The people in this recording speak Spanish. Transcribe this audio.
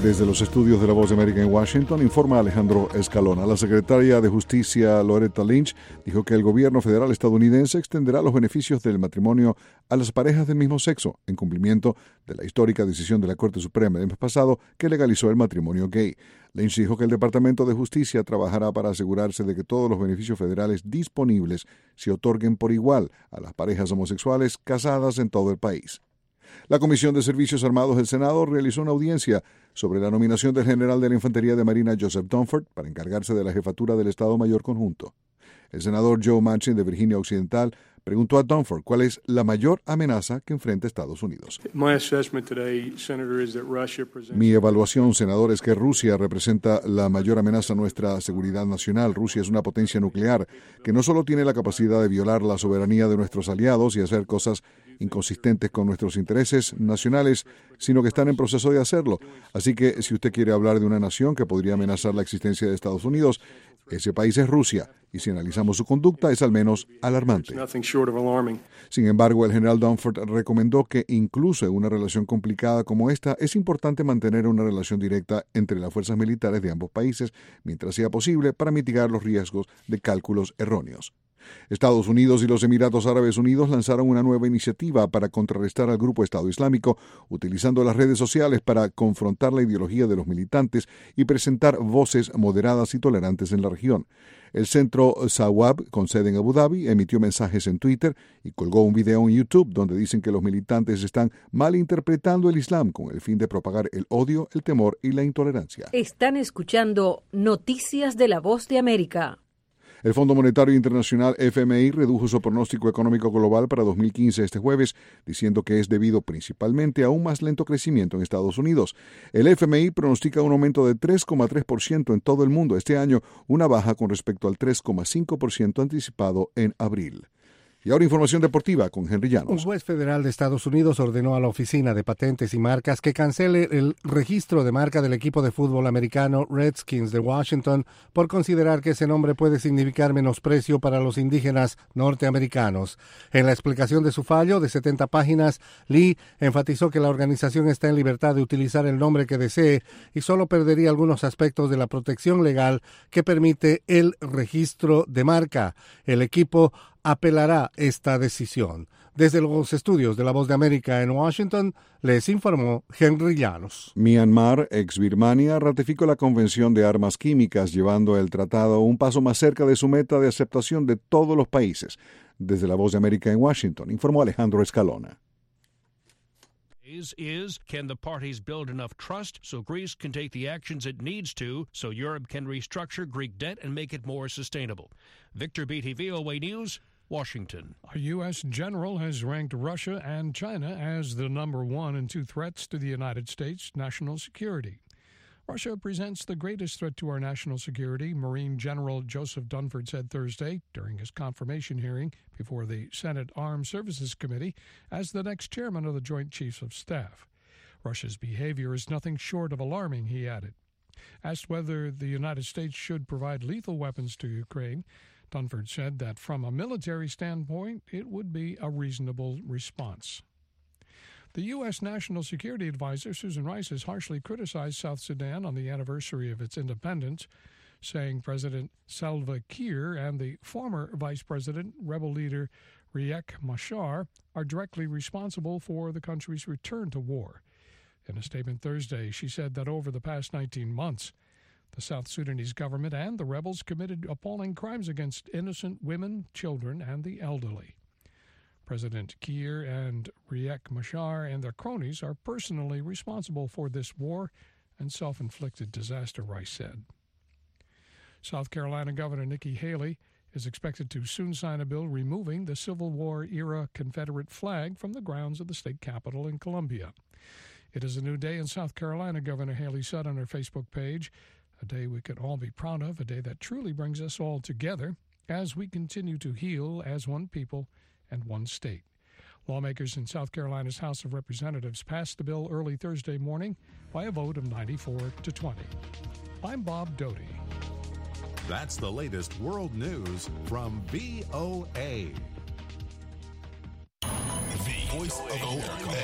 Desde los estudios de La Voz de América en Washington, informa Alejandro Escalona. La secretaria de Justicia, Loretta Lynch, dijo que el gobierno federal estadounidense extenderá los beneficios del matrimonio a las parejas del mismo sexo, en cumplimiento de la histórica decisión de la Corte Suprema del mes pasado que legalizó el matrimonio gay. Lynch dijo que el Departamento de Justicia trabajará para asegurarse de que todos los beneficios federales disponibles se otorguen por igual a las parejas homosexuales casadas en todo el país. La Comisión de Servicios Armados del Senado realizó una audiencia sobre la nominación del general de la Infantería de Marina Joseph Dunford para encargarse de la jefatura del Estado Mayor Conjunto. El senador Joe Manchin de Virginia Occidental preguntó a Dunford cuál es la mayor amenaza que enfrenta Estados Unidos. Mi evaluación, senador, es que Rusia representa la mayor amenaza a nuestra seguridad nacional. Rusia es una potencia nuclear que no solo tiene la capacidad de violar la soberanía de nuestros aliados y hacer cosas inconsistentes con nuestros intereses nacionales, sino que están en proceso de hacerlo. Así que si usted quiere hablar de una nación que podría amenazar la existencia de Estados Unidos, ese país es Rusia, y si analizamos su conducta es al menos alarmante. Sin embargo, el general Dunford recomendó que incluso en una relación complicada como esta, es importante mantener una relación directa entre las fuerzas militares de ambos países, mientras sea posible, para mitigar los riesgos de cálculos erróneos. Estados Unidos y los Emiratos Árabes Unidos lanzaron una nueva iniciativa para contrarrestar al grupo Estado Islámico, utilizando las redes sociales para confrontar la ideología de los militantes y presentar voces moderadas y tolerantes en la región. El centro Sawab, con sede en Abu Dhabi, emitió mensajes en Twitter y colgó un video en YouTube donde dicen que los militantes están malinterpretando el Islam con el fin de propagar el odio, el temor y la intolerancia. Están escuchando Noticias de La Voz de América. El Fondo Monetario Internacional, FMI, redujo su pronóstico económico global para 2015 este jueves, diciendo que es debido principalmente a un más lento crecimiento en Estados Unidos. El FMI pronostica un aumento de 3,3% en todo el mundo este año, una baja con respecto al 3,5% anticipado en abril. Y ahora información deportiva con Henry Llanos. Un juez federal de Estados Unidos ordenó a la Oficina de Patentes y Marcas que cancele el registro de marca del equipo de fútbol americano Redskins de Washington por considerar que ese nombre puede significar menosprecio para los indígenas norteamericanos. En la explicación de su fallo, de 70 páginas, Lee enfatizó que la organización está en libertad de utilizar el nombre que desee y solo perdería algunos aspectos de la protección legal que permite el registro de marca. El equipo apelará esta decisión. Desde los estudios de La Voz de América en Washington, les informó Henry Llanos. Myanmar, ex Birmania, ratificó la Convención de Armas Químicas, llevando el tratado un paso más cerca de su meta de aceptación de todos los países. Desde La Voz de América en Washington, informó Alejandro Escalona. Is can the parties build enough trust so Greece can take the actions it needs to so Europe can restructure Greek debt and make it more sustainable? Victor Beatty, VOA News, Washington. A U.S. general has ranked Russia and China as the number 1 and 2 threats to the United States' national security. Russia presents the greatest threat to our national security, Marine General Joseph Dunford said Thursday during his confirmation hearing before the Senate Armed Services Committee as the next chairman of the Joint Chiefs of Staff. Russia's behavior is nothing short of alarming, he added. Asked whether the United States should provide lethal weapons to Ukraine, Dunford said that from a military standpoint, it would be a reasonable response. The U.S. National Security Advisor, Susan Rice, has harshly criticized South Sudan on the anniversary of its independence, saying President Salva Kiir and the former Vice President, rebel leader Riek Machar, are directly responsible for the country's return to war. In a statement Thursday, she said that over the past 19 months, the South Sudanese government and the rebels committed appalling crimes against innocent women, children, and the elderly. President Kiir and Riek Machar and their cronies are personally responsible for this war and self-inflicted disaster, Rice said. South Carolina Governor Nikki Haley is expected to soon sign a bill removing the Civil War-era Confederate flag from the grounds of the state capitol in Columbia. It is a new day in South Carolina, Governor Haley said on her Facebook page, a day we could all be proud of, a day that truly brings us all together as we continue to heal as one people and one state. Lawmakers in South Carolina's House of Representatives passed the bill early Thursday morning by a vote of 94-20. I'm Bob Doty. That's the latest world news from VOA. The Voice of America.